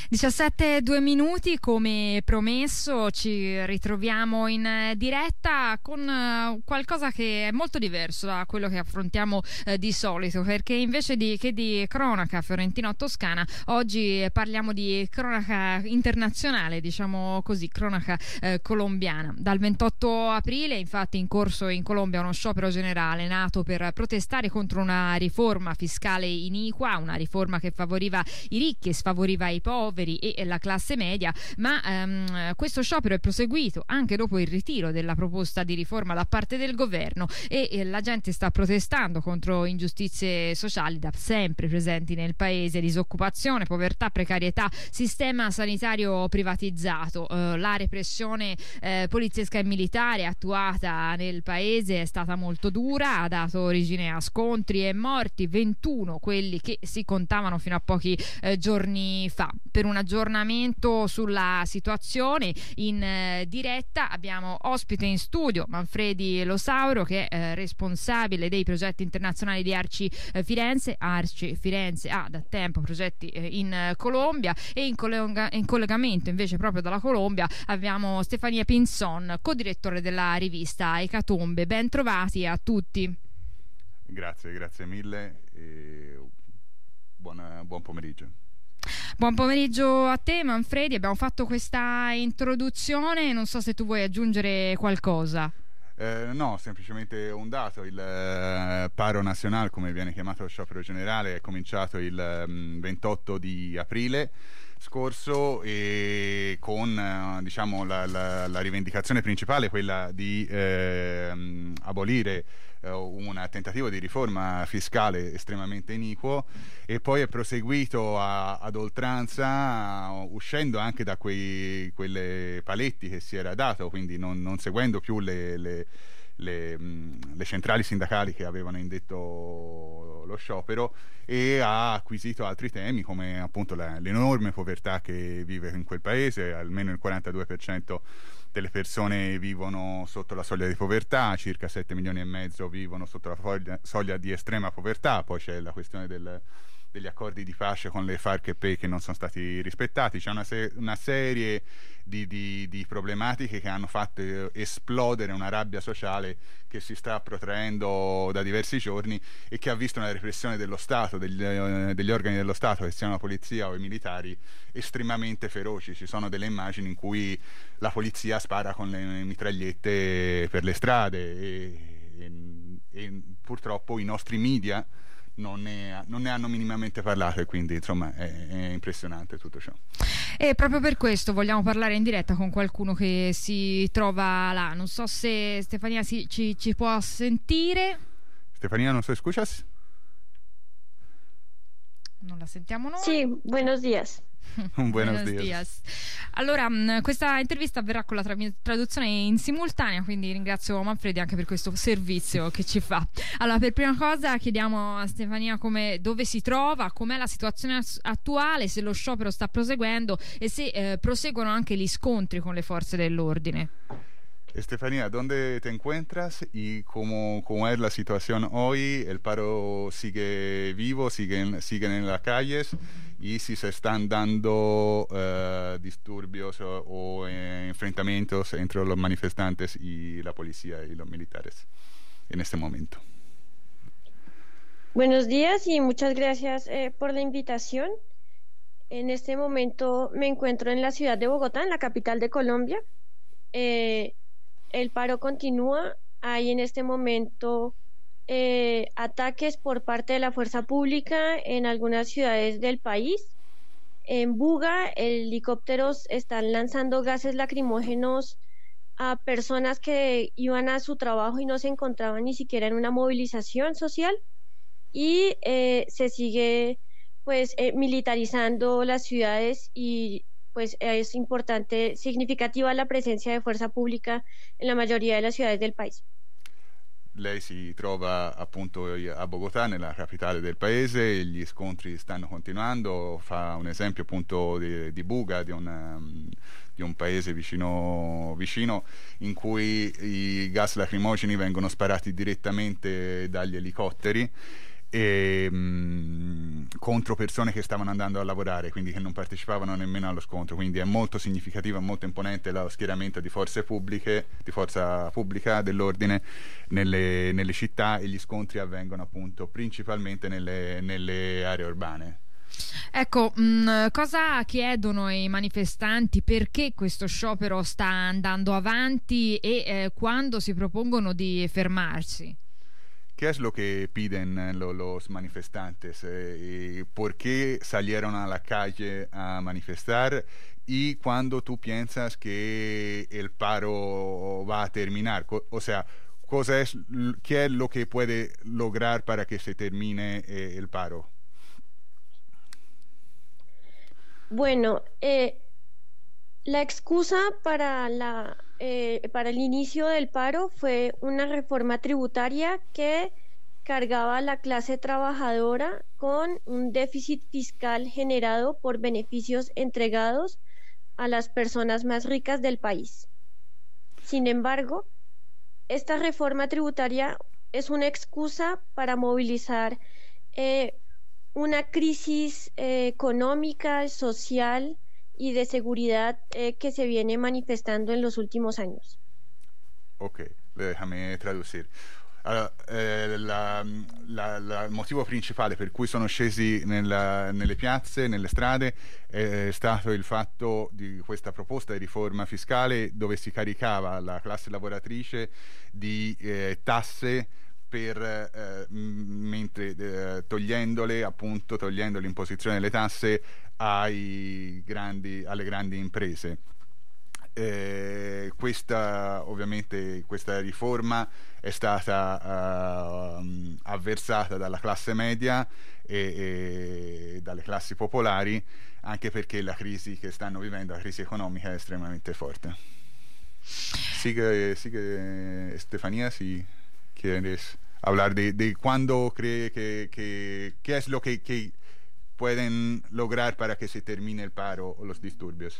17:02, come promesso ci ritroviamo in diretta con qualcosa che è molto diverso da quello che affrontiamo di solito, perché invece di cronaca fiorentina-toscana oggi parliamo di cronaca internazionale, diciamo così, cronaca colombiana. Dal 28 aprile infatti in corso in Colombia uno sciopero generale nato per protestare contro una riforma fiscale iniqua, una riforma che favoriva i ricchi e sfavoriva i poveri e la classe media, ma questo sciopero è proseguito anche dopo il ritiro della proposta di riforma da parte del governo e la gente sta protestando contro ingiustizie sociali da sempre presenti nel paese: disoccupazione, povertà, precarietà, sistema sanitario privatizzato. La repressione poliziesca e militare attuata nel paese è stata molto dura, ha dato origine a scontri e morti, 21 quelli che si contavano fino a pochi giorni fa. Per un aggiornamento sulla situazione in diretta abbiamo ospite in studio Manfredi Losauro, che è responsabile dei progetti internazionali di Arci Firenze. Arci Firenze ha da tempo progetti in Colombia, e in collegamento invece proprio dalla Colombia abbiamo Stefania Pinzon, co-direttore della rivista Ecatombe. Ben trovati a tutti. Grazie mille e buon pomeriggio. Buon pomeriggio a te, Manfredi. Abbiamo fatto questa introduzione, non so se tu vuoi aggiungere qualcosa. No, semplicemente un dato: il Paro Nazionale, come viene chiamato lo sciopero generale, è cominciato il 28 di aprile scorso, e con diciamo la rivendicazione principale, quella di abolire un tentativo di riforma fiscale estremamente iniquo, e poi è proseguito ad oltranza, uscendo anche da quelle paletti che si era dato, quindi non seguendo più le centrali sindacali che avevano indetto lo sciopero, e ha acquisito altri temi come appunto l'enorme povertà che vive in quel paese. Almeno il 42% delle persone vivono sotto la soglia di povertà, circa 7 milioni e mezzo vivono sotto la soglia di estrema povertà. Poi c'è la questione degli accordi di pace con le FARC e PEI che non sono stati rispettati. C'è una serie di problematiche che hanno fatto esplodere una rabbia sociale che si sta protraendo da diversi giorni, e che ha visto una repressione dello Stato, degli organi dello Stato, che siano la polizia o i militari, estremamente feroci. Ci sono delle immagini in cui la polizia spara con le mitragliette per le strade, e purtroppo i nostri media non ne hanno minimamente parlato, e quindi insomma è impressionante tutto ciò. E proprio per questo vogliamo parlare in diretta con qualcuno che si trova là. Non so se Stefania ci può sentire. Stefania, ¿nos escuchas? Non la sentiamo noi. Sì, buenos días. Buenos días. Allora, questa intervista avverrà con la traduzione in simultanea, quindi ringrazio Manfredi anche per questo servizio che ci fa. Allora, per prima cosa chiediamo a Stefania dove si trova, com'è la situazione attuale, se lo sciopero sta proseguendo e se proseguono anche gli scontri con le forze dell'ordine. Estefanía, ¿dónde te encuentras y cómo es la situación hoy? ¿El paro sigue vivo, siguen en las calles? ¿Y si se están dando disturbios o enfrentamientos entre los manifestantes y la policía y los militares en este momento? Buenos días y muchas gracias por la invitación. En este momento me encuentro en la ciudad de Bogotá, en la capital de Colombia. El paro continúa. Hay en este momento ataques por parte de la fuerza pública en algunas ciudades del país. En Buga, helicópteros están lanzando gases lacrimógenos a personas que iban a su trabajo y no se encontraban ni siquiera en una movilización social. Y se sigue militarizando las ciudades, y pues es importante, significativa la presencia de fuerza pubblica en la mayoría de las ciudades del paese. Lei si trova appunto a Bogotà, nella capitale del paese. Gli scontri stanno continuando. Fa un esempio appunto di Buga, di un paese vicino, in cui i gas lacrimogeni vengono sparati direttamente dagli elicotteri, contro persone che stavano andando a lavorare, quindi che non partecipavano nemmeno allo scontro. Quindi è molto significativo e molto imponente lo schieramento di forze pubbliche, di forza pubblica dell'ordine nelle città, e gli scontri avvengono appunto principalmente nelle aree urbane. Ecco, cosa chiedono i manifestanti? Perché questo sciopero sta andando avanti e quando si propongono di fermarsi? ¿Qué es lo que piden los manifestantes? ¿Por qué salieron a la calle a manifestar? ¿Y cuándo tú piensas que el paro va a terminar? O sea, ¿qué es lo que puede lograr para que se termine el paro? Bueno, la excusa para para el inicio del paro fue una reforma tributaria que cargaba a la clase trabajadora con un déficit fiscal generado por beneficios entregados a las personas más ricas del país. Sin embargo, esta reforma tributaria es una excusa para movilizar una crisis económica, social y de seguridad que se viene manifestando en los últimos años. Ok, déjame traducir. Allora, il motivo principale per cui sono scesi nelle piazze, nelle strade, è stato il fatto di questa proposta di riforma fiscale dove si caricava la classe lavoratrice di tasse mentre togliendo l'imposizione delle tasse alle grandi imprese. Questa riforma è stata avversata dalla classe media e dalle classi popolari, anche perché la crisi che stanno vivendo, la crisi economica, è estremamente forte. Sigue Estefanía, si quieres hablar de cuándo cree qué es lo que pueden lograr para que se termine el paro o los disturbios.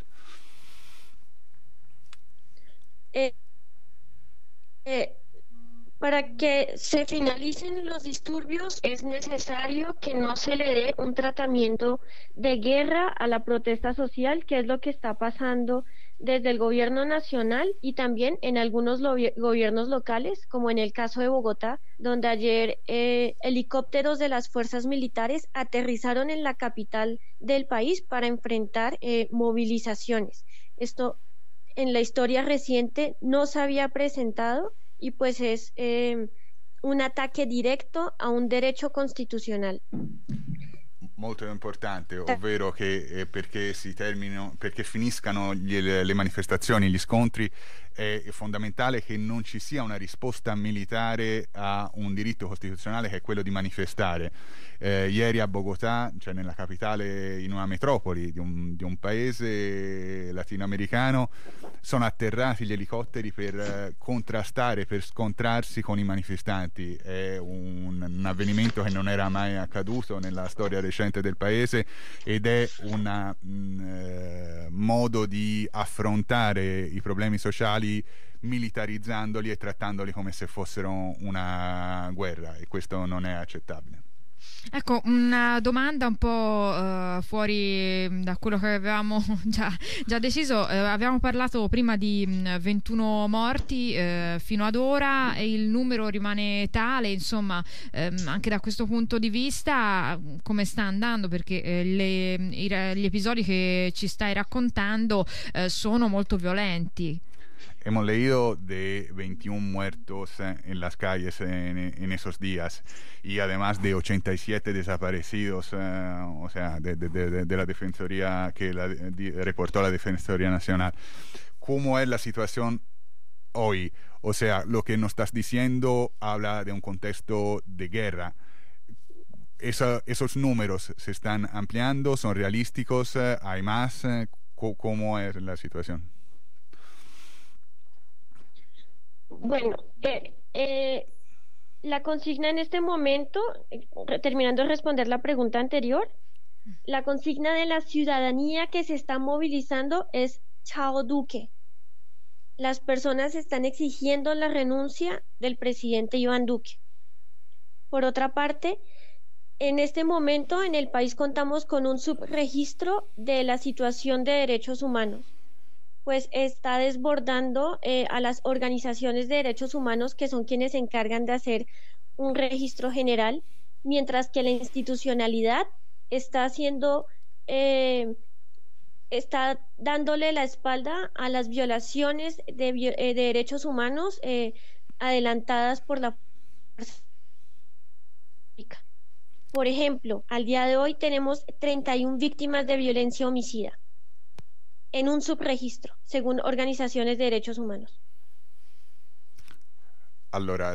Para que se finalicen los disturbios es necesario que no se le dé un tratamiento de guerra a la protesta social, que es lo que está pasando desde el gobierno nacional y también en algunos gobiernos locales, como en el caso de Bogotá, donde ayer helicópteros de las fuerzas militares aterrizaron en la capital del país para enfrentar movilizaciones. Esto en la historia reciente no se había presentado y pues es un ataque directo a un derecho costituzionale. Molto importante, ovvero che perché finiscano le manifestazioni, gli scontri, è fondamentale che non ci sia una risposta militare a un diritto costituzionale che è quello di manifestare. Ieri a Bogotà, cioè nella capitale, in una metropoli di un paese latinoamericano, sono atterrati gli elicotteri per contrastare, per scontrarsi con i manifestanti. È un avvenimento che non era mai accaduto nella storia recente del paese ed è un modo di affrontare i problemi sociali militarizzandoli e trattandoli come se fossero una guerra, e questo non è accettabile. Ecco, una domanda un po' fuori da quello che avevamo già deciso. Abbiamo parlato prima di 21 morti fino ad ora e il numero rimane tale, insomma, anche da questo punto di vista come sta andando? Perché gli episodi che ci stai raccontando sono molto violenti. Hemos leído de 21 muertos en las calles en esos días y además de 87 desaparecidos, o sea, de la Defensoría que reportó la Defensoría Nacional. ¿Cómo es la situación hoy? O sea, lo que nos estás diciendo habla de un contexto de guerra. ¿Esos números se están ampliando? ¿Son realísticos? ¿Hay más? ¿Cómo es la situación? Bueno, la consigna en este momento, terminando de responder la pregunta anterior, la consigna de la ciudadanía que se está movilizando es Chao Duque. Las personas están exigiendo la renuncia del presidente Iván Duque. Por otra parte, En este momento en el país contamos con un subregistro de la situación de derechos humanos, pues está desbordando a las organizaciones de derechos humanos que son quienes se encargan de hacer un registro general, mientras que la institucionalidad está haciendo, está dándole la espalda a las violaciones de derechos humanos adelantadas por la fuerza pública. Por ejemplo, al día de hoy tenemos 31 víctimas de violencia homicida en un subregistro, según organizaciones de derechos humanos. Allora,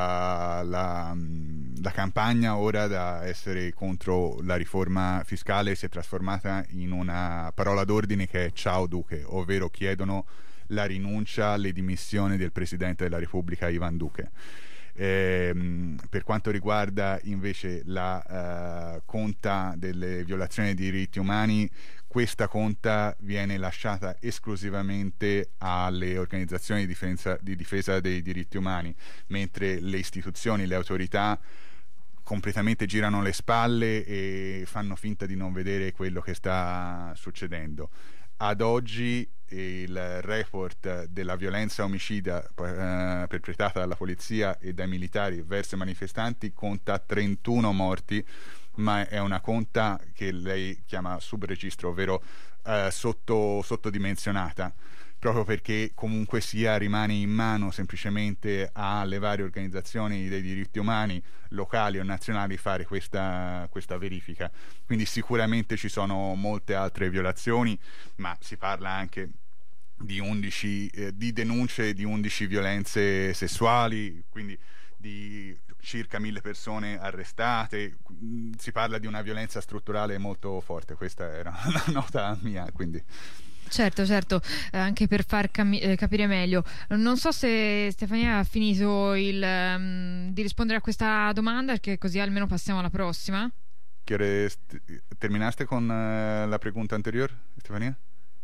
la campagna ora da essere contro la riforma fiscale si è trasformata in una parola d'ordine che è Ciao Duque, ovvero chiedono la rinuncia alle dimissioni del Presidente della Repubblica Ivan Duque. Per quanto riguarda invece la conta delle violazioni dei diritti umani, questa conta viene lasciata esclusivamente alle organizzazioni di difesa dei diritti umani, mentre le istituzioni, le autorità completamente girano le spalle e fanno finta di non vedere quello che sta succedendo. Ad oggi il report della violenza omicida perpetrata dalla polizia e dai militari verso i manifestanti conta 31 morti, ma è una conta che lei chiama subregistro, ovvero sottodimensionata, proprio perché comunque sia rimane in mano semplicemente alle varie organizzazioni dei diritti umani locali o nazionali fare questa verifica. Quindi sicuramente ci sono molte altre violazioni, ma si parla anche di 11 di denunce di 11 violenze sessuali, quindi di circa 1000 persone arrestate. Si parla di una violenza strutturale molto forte. Questa era una nota mia, quindi. Certo, anche per far capire meglio. Non so se Stefania ha finito di rispondere a questa domanda, perché così almeno passiamo alla prossima. ¿Terminaste con la pregunta anterior, Stefania?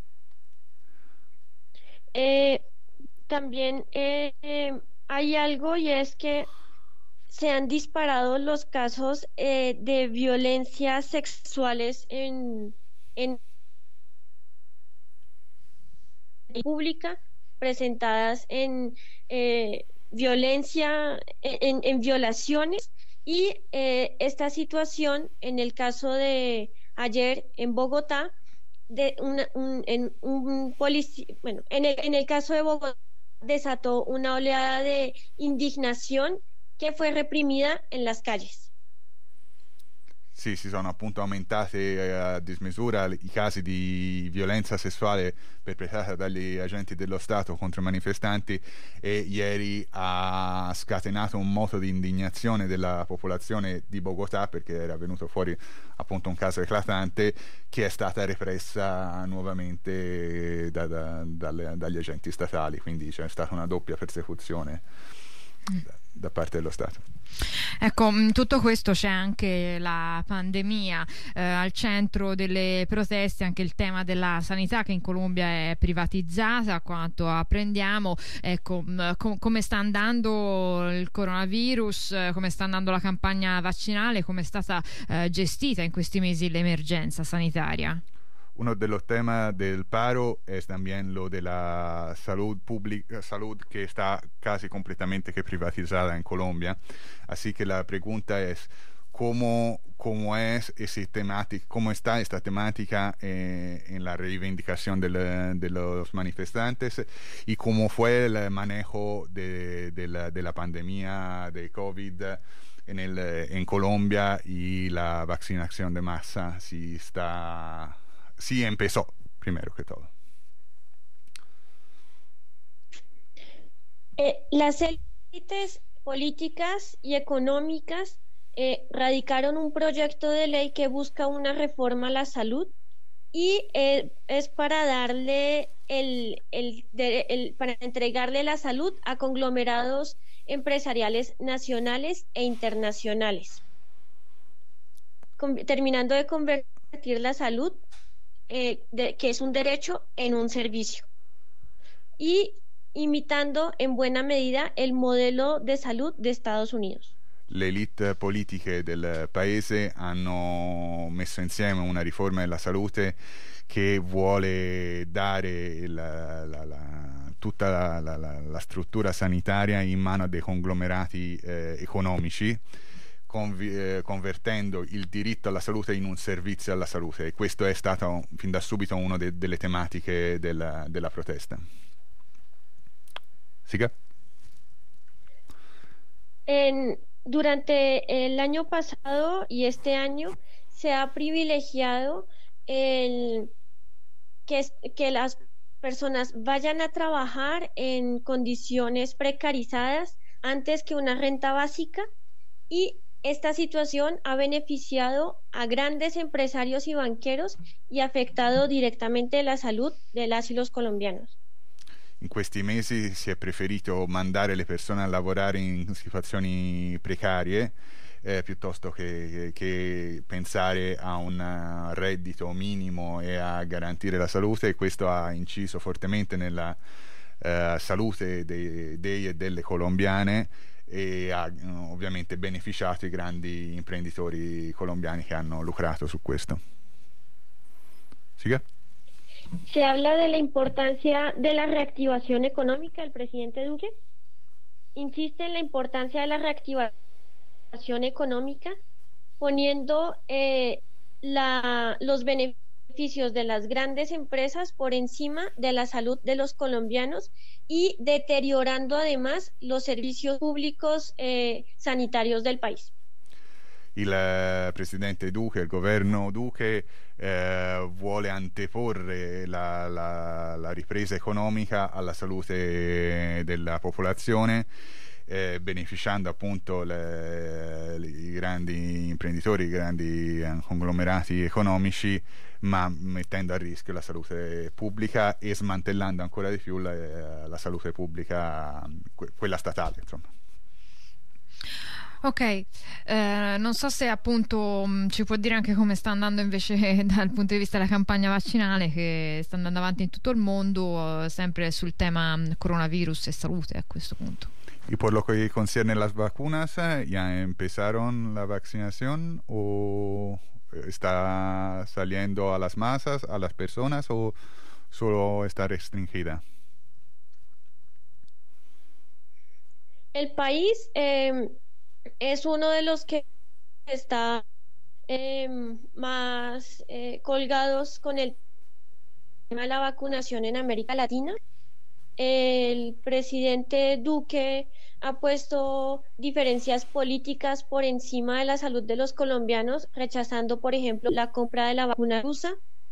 También hay algo, y es que se han disparado los casos de violencias sexuales en pública, presentadas en violencia, en violaciones, y esta situación en el caso de ayer en Bogotá, en el caso de Bogotá desató una oleada de indignación che fu reprimida en las calles. Sì, si sono appunto aumentate a dismisura i casi di violenza sessuale perpetrata dagli agenti dello Stato contro i manifestanti, e ieri ha scatenato un moto di indignazione della popolazione di Bogotà, perché era venuto fuori appunto un caso eclatante che è stata repressa nuovamente dagli agenti statali, quindi c'è stata una doppia persecuzione da parte dello Stato. Ecco, in tutto questo c'è anche la pandemia al centro delle proteste, anche il tema della sanità, che in Colombia è privatizzata, a quanto apprendiamo. Ecco, come sta andando il coronavirus, come sta andando la campagna vaccinale, come è stata gestita in questi mesi l'emergenza sanitaria? Uno de los temas del paro es también lo de la salud pública, salud que está casi completamente que privatizada en Colombia. Así que la pregunta es cómo está esta temática en la reivindicación de los manifestantes, y cómo fue el manejo de la pandemia de COVID en Colombia y la vaccinación de masa, si empezó, primero que todo. Las élites políticas y económicas radicaron un proyecto de ley que busca una reforma a la salud, y es para darle para entregarle la salud a conglomerados empresariales nacionales e internacionales, terminando de convertir la salud, que es un derecho, en un servicio, y imitando en buena medida el modelo de salud de Estados Unidos. le elite politiche del paese hanno messo insieme una riforma della salute che vuole dare tutta la struttura sanitaria in mano a dei conglomerati economici, convertendo il diritto alla salute in un servizio alla salute, e questo è stato fin da subito una delle tematiche della protesta. Siga? Durante el año pasado y este año se ha privilegiado que las personas vayan a trabajar en condiciones precarizadas antes que una renta básica, y esta situación ha beneficiado a grandes empresarios y banqueros y afectado directamente la salud de las y los colombianos. In questi mesi si è preferito mandare le persone a lavorare in situazioni precarie piuttosto che pensare a un reddito minimo e a garantire la salute, e questo ha inciso fortemente nella salute dei e delle colombiane, e ha ovviamente beneficiato i grandi imprenditori colombiani che hanno lucrato su questo. ¿Sigue? Se habla de la importancia de la reactivación económica. El presidente Duque insiste en la importancia de la reactivación económica, poniendo los beneficios de las grandes empresas por encima de la salud de los colombianos, y deteriorando además los servicios públicos sanitarios del país. Il presidente Duque, il governo Duque vuole anteporre la ripresa economica alla salute della popolazione, beneficiando appunto i grandi imprenditori, i grandi conglomerati economici, ma mettendo a rischio la salute pubblica e smantellando ancora di più la salute pubblica, quella statale, insomma. Ok, non so se appunto ci può dire anche come sta andando invece dal punto di vista della campagna vaccinale, che sta andando avanti in tutto il mondo, sempre sul tema coronavirus e salute a questo punto. Y por lo que concierne las vacunas, ¿ya empezaron la vaccinación o está saliendo a las masas, a las personas, o solo está restringida? El país es uno de los que está más colgados con el tema de la vacunación en América Latina. El presidente Duque ha puesto diferencias políticas por encima de la salud de los colombianos, rechazando, por ejemplo, la compra de la vacuna rusa.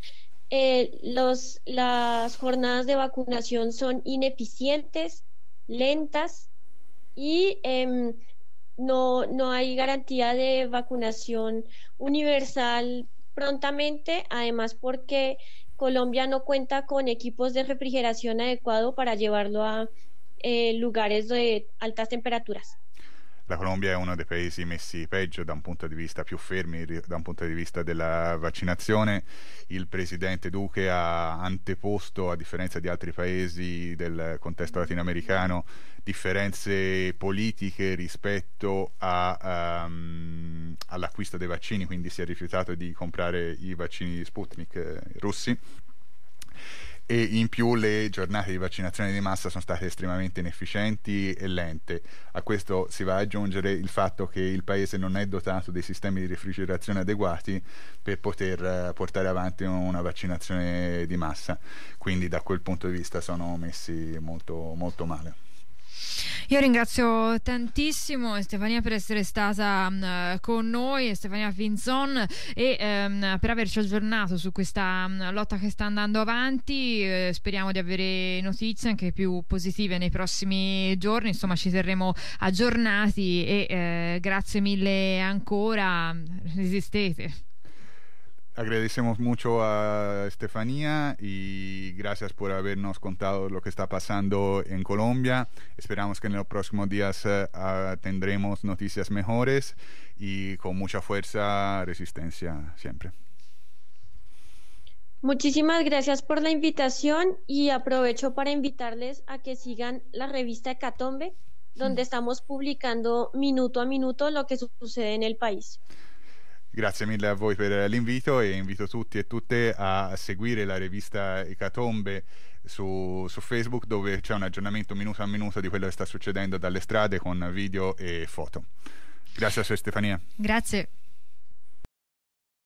Las jornadas de vacunación son ineficientes, lentas, y no hay garantía de vacunación universal prontamente, además porque Colombia no cuenta con equipos de refrigeración adecuado para llevarlo a lugares de altas temperaturas. La Colombia è uno dei paesi messi peggio da un punto di vista, più fermi da un punto di vista della vaccinazione. Il presidente Duque ha anteposto, a differenza di altri paesi del contesto latinoamericano, differenze politiche rispetto all'acquisto dei vaccini, quindi si è rifiutato di comprare i vaccini Sputnik russi, e in più le giornate di vaccinazione di massa sono state estremamente inefficienti e lente. A questo si va ad aggiungere il fatto che il paese non è dotato dei sistemi di refrigerazione adeguati per poter portare avanti una vaccinazione di massa, quindi da quel punto di vista sono messi molto, molto male. Io ringrazio tantissimo Stefania per essere stata con noi, Stefania Pinzon, e per averci aggiornato su questa lotta che sta andando avanti. Speriamo di avere notizie anche più positive nei prossimi giorni, insomma ci terremo aggiornati, e grazie mille ancora, resistete. Agradecemos mucho a Estefanía y gracias por habernos contado lo que está pasando en Colombia. Esperamos que en los próximos días tendremos noticias mejores y con mucha fuerza, resistencia siempre. Muchísimas gracias por la invitación, y aprovecho para invitarles a que sigan la revista Hecatombe, donde estamos publicando minuto a minuto lo che succede nel paese. Grazie mille a voi per l'invito e invito tutti e tutte a seguire la rivista Ecatombe su Facebook, dove c'è un aggiornamento minuto a minuto di quello che sta succedendo dalle strade con video e foto. Grazie a Stefania. Grazie.